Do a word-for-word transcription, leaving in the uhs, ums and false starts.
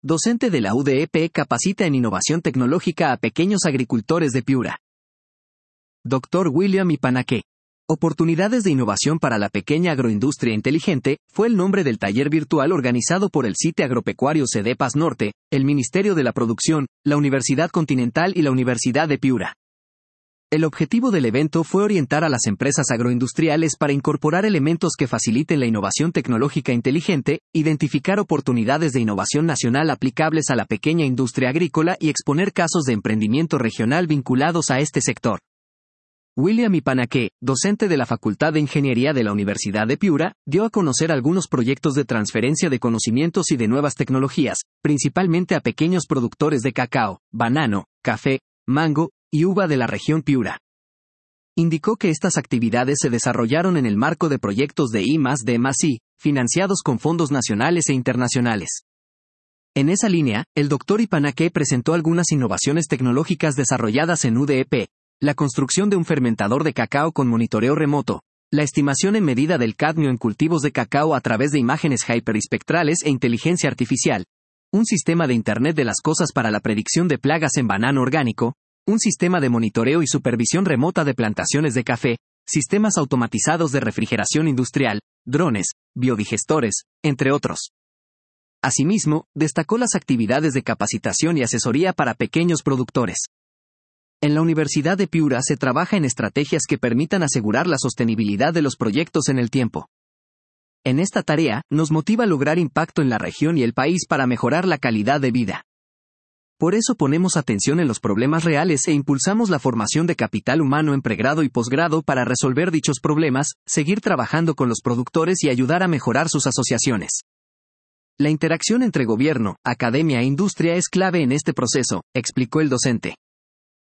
docente de la U D E P, capacita en innovación tecnológica a pequeños agricultores de Piura. doctor William Ipanaque. Oportunidades de innovación para la pequeña agroindustria inteligente, fue el nombre del taller virtual organizado por el Site Agropecuario Cedepas Norte, el Ministerio de la Producción, la Universidad Continental y la Universidad de Piura. El objetivo del evento fue orientar a las empresas agroindustriales para incorporar elementos que faciliten la innovación tecnológica inteligente, identificar oportunidades de innovación nacional aplicables a la pequeña industria agrícola y exponer casos de emprendimiento regional vinculados a este sector. William Ipanaque, docente de la Facultad de Ingeniería de la Universidad de Piura, dio a conocer algunos proyectos de transferencia de conocimientos y de nuevas tecnologías, principalmente a pequeños productores de cacao, banano, café, mango y uva de la región Piura. Indicó que estas actividades se desarrollaron en el marco de proyectos de I más D más I, financiados con fondos nacionales e internacionales. En esa línea, el doctor Ipanaque presentó algunas innovaciones tecnológicas desarrolladas en U D E P, la construcción de un fermentador de cacao con monitoreo remoto, la estimación en medida del cadmio en cultivos de cacao a través de imágenes hiperespectrales e inteligencia artificial, un sistema de Internet de las cosas para la predicción de plagas en banano orgánico, un sistema de monitoreo y supervisión remota de plantaciones de café, sistemas automatizados de refrigeración industrial, drones, biodigestores, entre otros. Asimismo, destacó las actividades de capacitación y asesoría para pequeños productores. En la Universidad de Piura se trabaja en estrategias que permitan asegurar la sostenibilidad de los proyectos en el tiempo. En esta tarea, nos motiva lograr impacto en la región y el país para mejorar la calidad de vida. Por eso ponemos atención en los problemas reales e impulsamos la formación de capital humano en pregrado y posgrado para resolver dichos problemas, seguir trabajando con los productores y ayudar a mejorar sus asociaciones. La interacción entre gobierno, academia e industria es clave en este proceso, explicó el docente.